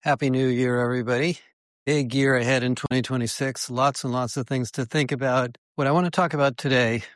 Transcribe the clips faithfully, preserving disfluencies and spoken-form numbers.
Happy New Year, everybody. Big year ahead in twenty twenty-six. Lots and lots of things to think about. What I want to talk about today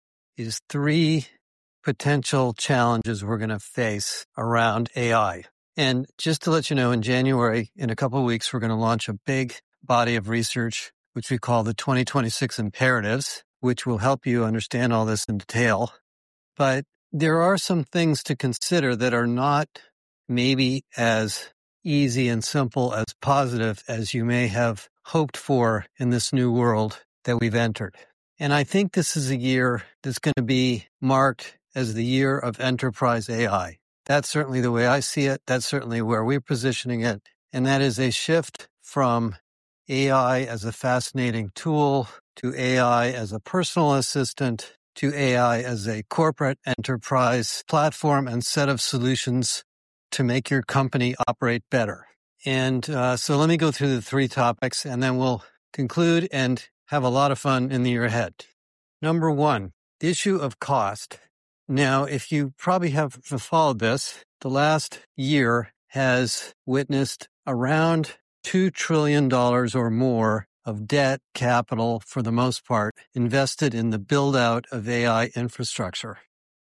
is three potential challenges we're going to face around A I. And just to let you know, in January, in a couple of weeks, we're going to launch a big body of research, which we call the twenty twenty-six Imperatives, which will help you understand all this in detail. But there are some things to consider that are not maybe as easy and simple as positive as you may have hoped for in this new world that we've entered. And I think this is a year that's going to be marked as the year of enterprise A I. That's certainly the way I see it. That's certainly where we're positioning it. And that is a shift from A I as a fascinating tool to A I as a personal assistant to A I as a corporate enterprise platform and set of solutions to make your company operate better. And uh, so let me go through the three topics and then we'll conclude and have a lot of fun in the year ahead. Number one, the issue of cost. Now, if you probably have followed this, the last year has witnessed around two trillion dollars or more of debt capital, for the most part, invested in the build-out of A I infrastructure.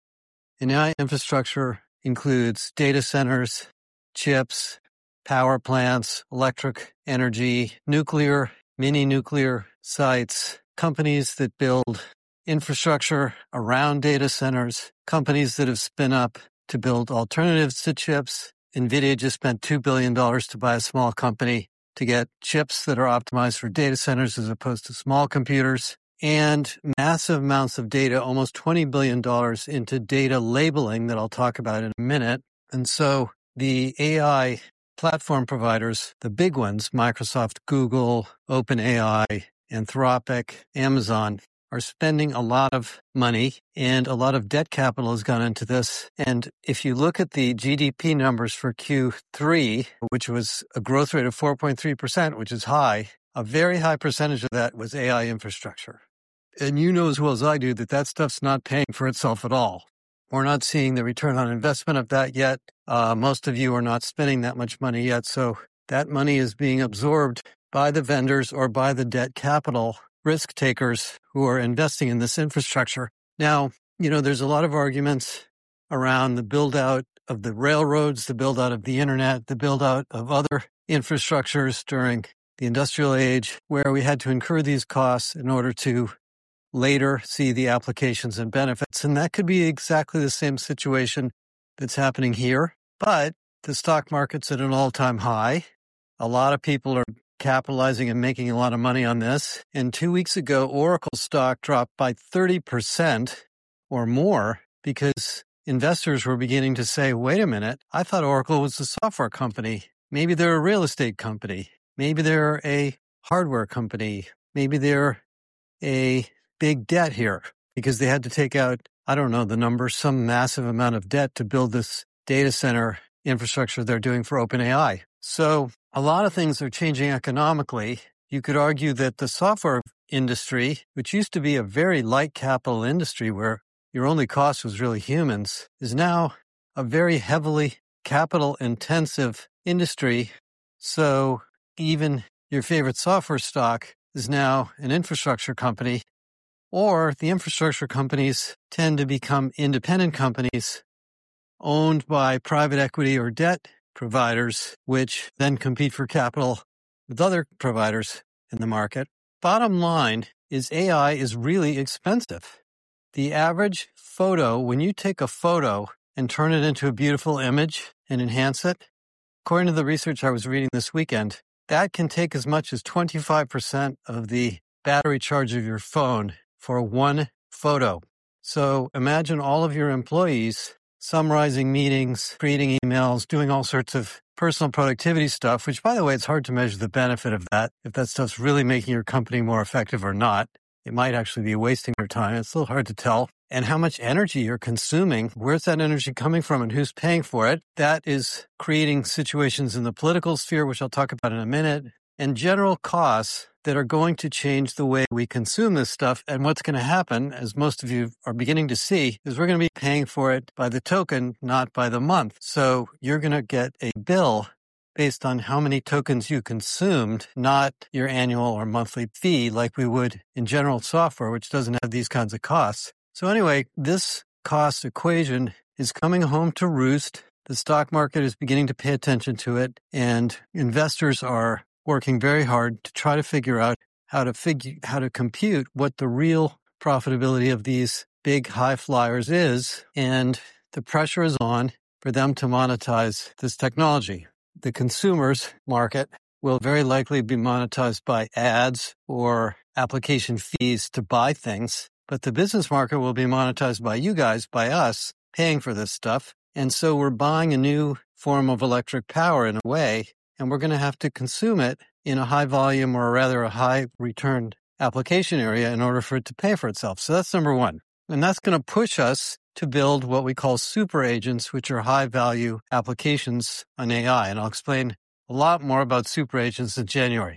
And A I infrastructure includes data centers, chips, power plants, electric energy, nuclear, mini-nuclear sites, companies that build infrastructure around data centers, companies that have spun up to build alternatives to chips. NVIDIA just spent two billion dollars to buy a small company to get chips that are optimized for data centers as opposed to small computers. And massive amounts of data, almost twenty billion dollars into data labeling that I'll talk about in a minute. And so the A I platform providers, the big ones, Microsoft, Google, OpenAI, Anthropic, Amazon, are spending a lot of money and a lot of debt capital has gone into this. And if you look at the G D P numbers for Q three, which was a growth rate of four point three percent, which is high, a very high percentage of that was A I infrastructure. And you know as well as I do that that stuff's not paying for itself at all. We're not seeing the return on investment of that yet. Uh, most of you are not spending that much money yet. So that money is being absorbed by the vendors or by the debt capital risk takers who are investing in this infrastructure. Now, you know, there's a lot of arguments around the build out of the railroads, the build out of the internet, the build out of other infrastructures during the industrial age, where we had to incur these costs in order to later see the applications and benefits. And that could be exactly the same situation that's happening here. But the stock market's at an all-time high. A lot of people are capitalizing and making a lot of money on this. And two weeks ago, Oracle stock dropped by thirty percent or more because investors were beginning to say, wait a minute, I thought Oracle was a software company. Maybe they're a real estate company. Maybe they're a hardware company. Maybe they're a big debt here because they had to take out, I don't know the number, some massive amount of debt to build this data center infrastructure they're doing for OpenAI. So a lot of things are changing economically. You could argue that the software industry, which used to be a very light capital industry where your only cost was really humans, is now a very heavily capital intensive industry. So even your favorite software stock is now an infrastructure company, or the infrastructure companies tend to become independent companies owned by private equity or debt providers, which then compete for capital with other providers in the market. Bottom line is A I is really expensive. The average photo, when you take a photo and turn it into a beautiful image and enhance it, according to the research I was reading this weekend, that can take as much as twenty-five percent of the battery charge of your phone for one photo. So imagine all of your employees summarizing meetings, creating emails, doing all sorts of personal productivity stuff, which, by the way, it's hard to measure the benefit of that. If that stuff's really making your company more effective or not, it might actually be wasting your time. It's a little hard to tell. And how much energy you're consuming, where's that energy coming from and who's paying for it? That is creating situations in the political sphere, which I'll talk about in a minute, and general costs that are going to change the way we consume this stuff. And what's going to happen, as most of you are beginning to see, is we're going to be paying for it by the token, not by the month. So you're going to get a bill based on how many tokens you consumed, not your annual or monthly fee like we would in general software, which doesn't have these kinds of costs. So anyway, this cost equation is coming home to roost. The stock market is beginning to pay attention to it, and investors are working very hard to try to figure out how to figure how to compute what the real profitability of these big high flyers is, and the pressure is on for them to monetize this technology. The consumers market will very likely be monetized by ads or application fees to buy things, but the business market will be monetized by you guys, by us, paying for this stuff. And so we're buying a new form of electric power in a way, and we're going to have to consume it in a high volume, or rather a high return application area, in order for it to pay for itself. So that's number one. And that's going to push us to build what we call super agents, which are high value applications on A I. And I'll explain a lot more about super agents in January.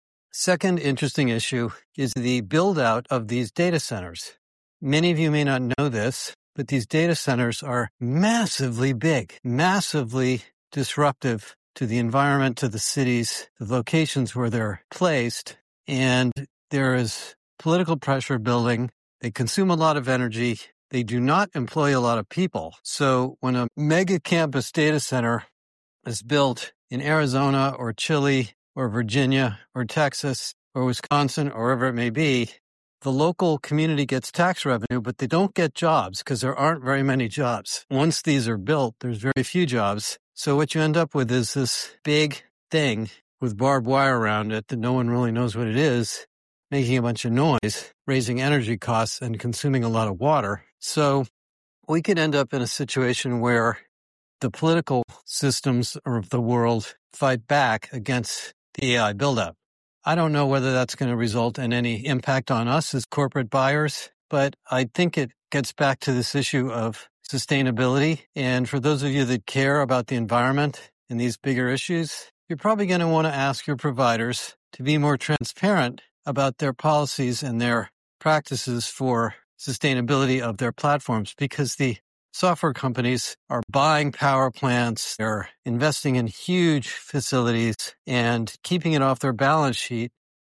Second interesting issue is the build out of these data centers. Many of you may not know this, but these data centers are massively big, massively disruptive to the environment, to the cities, the locations where they're placed. And there is political pressure building. They consume a lot of energy. They do not employ a lot of people. So when a mega campus data center is built in Arizona or Chile or Virginia or Texas or Wisconsin or wherever it may be, the local community gets tax revenue, but they don't get jobs because there aren't very many jobs. Once these are built, there's very few jobs. So what you end up with is this big thing with barbed wire around it that no one really knows what it is, making a bunch of noise, raising energy costs, and consuming a lot of water. So we could end up in a situation where the political systems of the world fight back against the A I buildup. I don't know whether that's going to result in any impact on us as corporate buyers, but I think it gets back to this issue of sustainability. And for those of you that care about the environment and these bigger issues, you're probably going to want to ask your providers to be more transparent about their policies and their practices for sustainability of their platforms, because the software companies are buying power plants, they're investing in huge facilities and keeping it off their balance sheet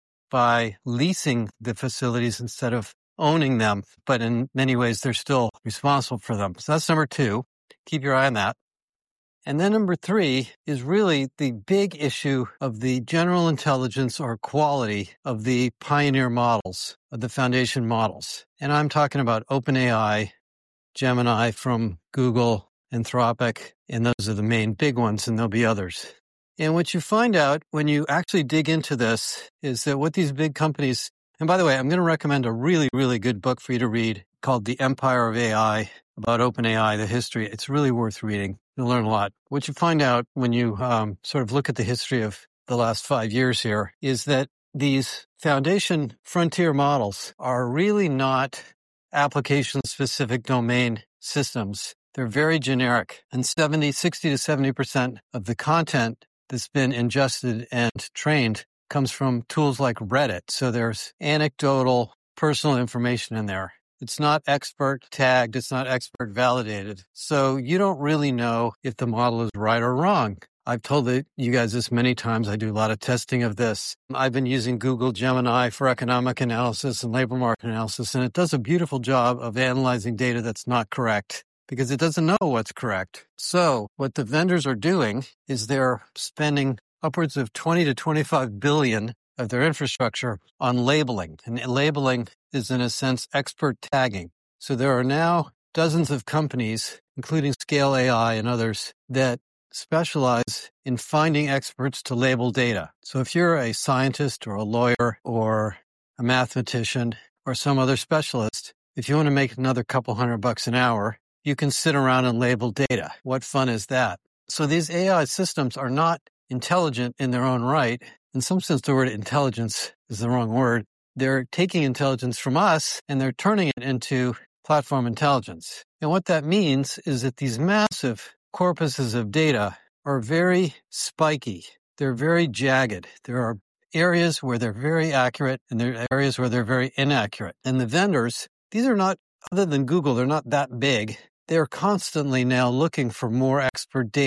by leasing the facilities instead of owning them. But in many ways, they're still responsible for them. So that's number two. Keep your eye on that. And then number three is really the big issue of the general intelligence or quality of the pioneer models, of the foundation models. And I'm talking about OpenAI, Gemini from Google, Anthropic, and those are the main big ones, and there'll be others. And what you find out when you actually dig into this is that what these big companies, and by the way, I'm going to recommend a really, really good book for you to read called The Empire of A I, about OpenAI, the history. It's really worth reading. You'll learn a lot. What you find out when you um, sort of look at the history of the last five years here is that these foundation frontier models are really not application-specific domain systems. They're very generic, and seventy, sixty to seventy percent of the content that's been ingested and trained comes from tools like Reddit. So there's anecdotal, personal information in there. It's not expert tagged. It's not expert validated. So you don't really know if the model is right or wrong. I've told you guys this many times. I do a lot of testing of this. I've been using Google Gemini for economic analysis and labor market analysis, and it does a beautiful job of analyzing data that's not correct because it doesn't know what's correct. So what the vendors are doing is they're spending upwards of twenty to twenty-five billion of their infrastructure on labeling. And labeling is, in a sense, expert tagging. So there are now dozens of companies, including Scale A I and others, that specialize in finding experts to label data. So if you're a scientist or a lawyer or a mathematician or some other specialist, if you want to make another couple hundred bucks an hour, you can sit around and label data. What fun is that? So these A I systems are not intelligent in their own right. In some sense, the word intelligence is the wrong word. They're taking intelligence from us and they're turning it into platform intelligence. And what that means is that these massive corpuses of data are very spiky. They're very jagged. There are areas where they're very accurate and there are areas where they're very inaccurate. And the vendors, these are not, other than Google, they're not that big. They're constantly now looking for more expert data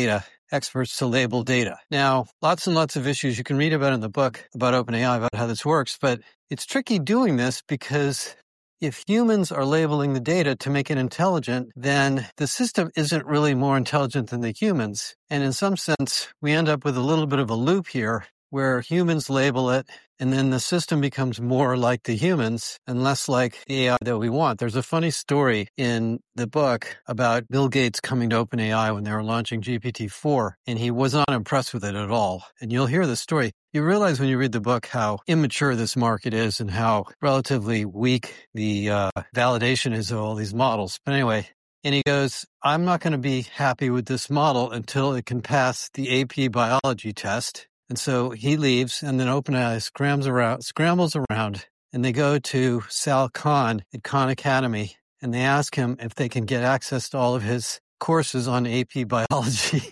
experts to label data. Now, lots and lots of issues you can read about in the book about OpenAI, about how this works, but it's tricky doing this because if humans are labeling the data to make it intelligent, then the system isn't really more intelligent than the humans. And in some sense, we end up with a little bit of a loop here where humans label it, and then the system becomes more like the humans and less like the A I that we want. There's a funny story in the book about Bill Gates coming to OpenAI when they were launching G P T four, and he was not impressed with it at all. And you'll hear the story. You realize when you read the book how immature this market is and how relatively weak the uh, validation is of all these models. But anyway, and he goes, I'm not going to be happy with this model until it can pass the A P biology test. And so he leaves, and then OpenAI scrambles around, scrambles around, and they go to Sal Khan at Khan Academy, and they ask him if they can get access to all of his courses on A P biology.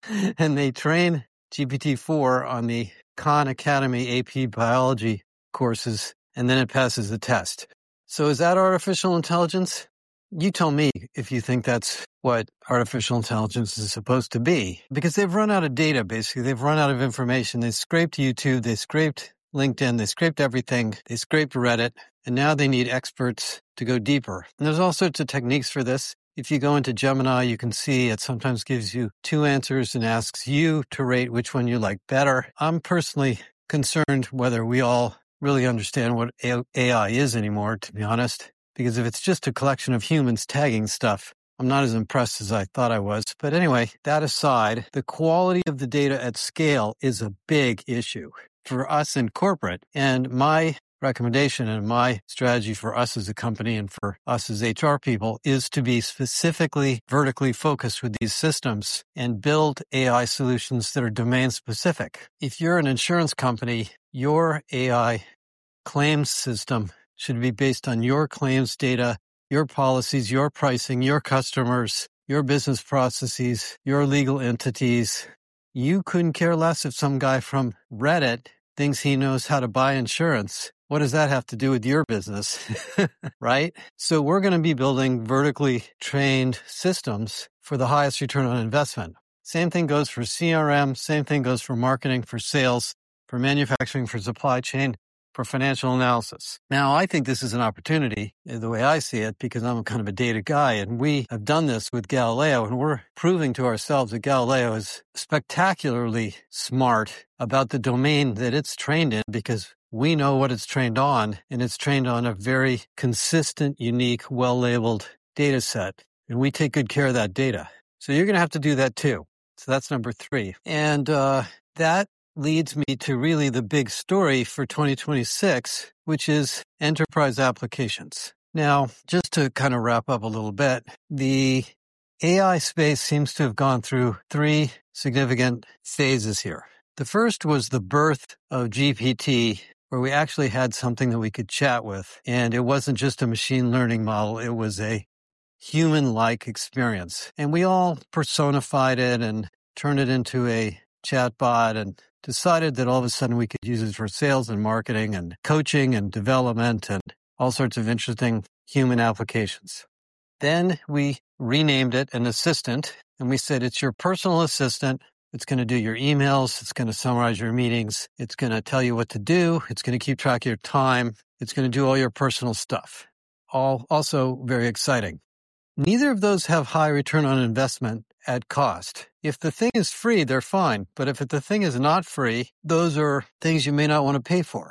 And they train G P T four on the Khan Academy A P biology courses, and then it passes the test. So is that artificial intelligence? You tell me if you think that's what artificial intelligence is supposed to be. Because they've run out of data, basically. They've run out of information. They scraped YouTube, they scraped LinkedIn, they scraped everything, they scraped Reddit, and now they need experts to go deeper. And there's all sorts of techniques for this. If you go into Gemini, you can see it sometimes gives you two answers and asks you to rate which one you like better. I'm personally concerned whether we all really understand what A I is anymore, to be honest. Because if it's just a collection of humans tagging stuff, I'm not as impressed as I thought I was. But anyway, that aside, the quality of the data at scale is a big issue for us in corporate. And my recommendation and my strategy for us as a company and for us as H R people is to be specifically vertically focused with these systems and build A I solutions that are domain specific. If you're an insurance company, your A I claims system should be based on your claims data, your policies, your pricing, your customers, your business processes, your legal entities. You couldn't care less if some guy from Reddit thinks he knows how to buy insurance. What does that have to do with your business? Right? So we're going to be building vertically trained systems for the highest return on investment. Same thing goes for C R M. Same thing goes for marketing, for sales, for manufacturing, for supply chain, for financial analysis. Now, I think this is an opportunity, the way I see it, because I'm kind of a data guy, and we have done this with Galileo, and we're proving to ourselves that Galileo is spectacularly smart about the domain that it's trained in, because we know what it's trained on, and it's trained on a very consistent, unique, well-labeled data set, and we take good care of that data. So you're going to have to do that too. So that's number three. And uh, that leads me to really the big story for twenty twenty-six, which is enterprise applications. Now, just to kind of wrap up a little bit, the A I space seems to have gone through three significant phases here. The first was the birth of G P T, where we actually had something that we could chat with. And it wasn't just a machine learning model, it was a human-like experience. And we all personified it and turned it into a chatbot and decided that all of a sudden we could use it for sales and marketing and coaching and development and all sorts of interesting human applications. Then we renamed it an assistant, and we said it's your personal assistant. It's going to do your emails. It's going to summarize your meetings. It's going to tell you what to do. It's going to keep track of your time. It's going to do all your personal stuff. All also very exciting. Neither of those have high return on investment at cost. If the thing is free, they're fine. But if the thing is not free, those are things you may not want to pay for.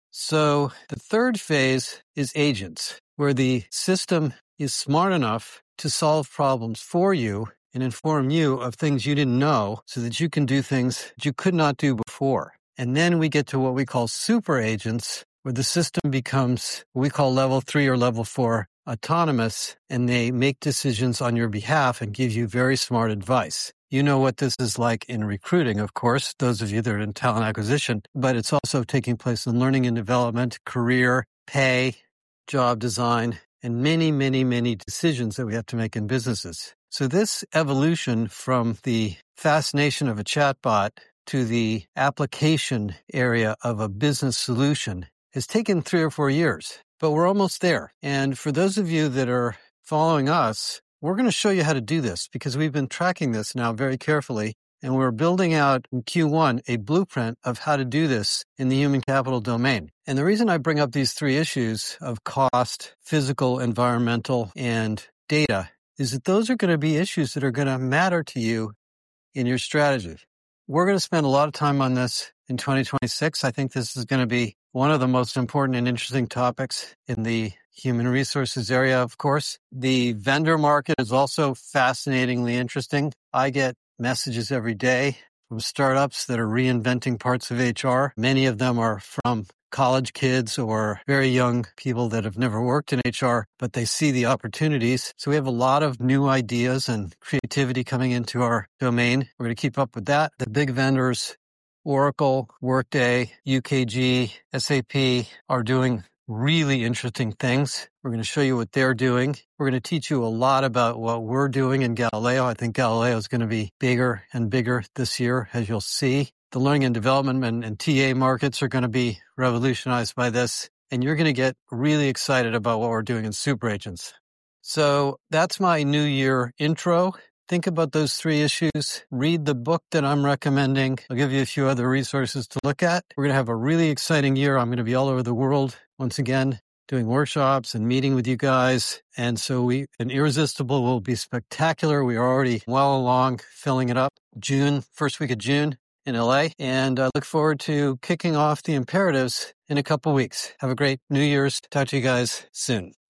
So the third phase is agents, where the system is smart enough to solve problems for you and inform you of things you didn't know so that you can do things that you could not do before. And then we get to what we call super agents, where the system becomes what we call level three or level four autonomous, and they make decisions on your behalf and give you very smart advice. You know what this is like in recruiting, of course, those of you that are in talent acquisition, but it's also taking place in learning and development, career, pay, job design, and many, many, many decisions that we have to make in businesses. So this evolution from the fascination of a chatbot to the application area of a business solution has taken three or four years, but we're almost there. And for those of you that are following us, we're going to show you how to do this because we've been tracking this now very carefully. And we're building out in Q one a blueprint of how to do this in the human capital domain. And the reason I bring up these three issues of cost, physical, environmental, and data is that those are going to be issues that are going to matter to you in your strategy. We're going to spend a lot of time on this in twenty twenty-six. I think this is going to be one of the most important and interesting topics in the human resources area, of course. The vendor market is also fascinatingly interesting. I get messages every day from startups that are reinventing parts of H R. Many of them are from college kids or very young people that have never worked in H R, but they see the opportunities. So we have a lot of new ideas and creativity coming into our domain. We're going to keep up with that. The big vendors, Oracle, Workday, U K G, S A P, are doing really interesting things. We're going to show you what they're doing. We're going to teach you a lot about what we're doing in Galileo. I think Galileo is going to be bigger and bigger this year, as you'll see. The learning and development and, and T A markets are going to be revolutionized by this, and you're going to get really excited about what we're doing in super agents. So that's my New Year intro. Think about those three issues. Read the book that I'm recommending. I'll give you a few other resources to look at. We're going to have a really exciting year. I'm going to be all over the world once again, doing workshops and meeting with you guys. And so we, an Irresistible will be spectacular. We are already well along filling it up. June, first week of June in L A. And I look forward to kicking off the imperatives in a couple weeks. Have a great New Year's. Talk to you guys soon.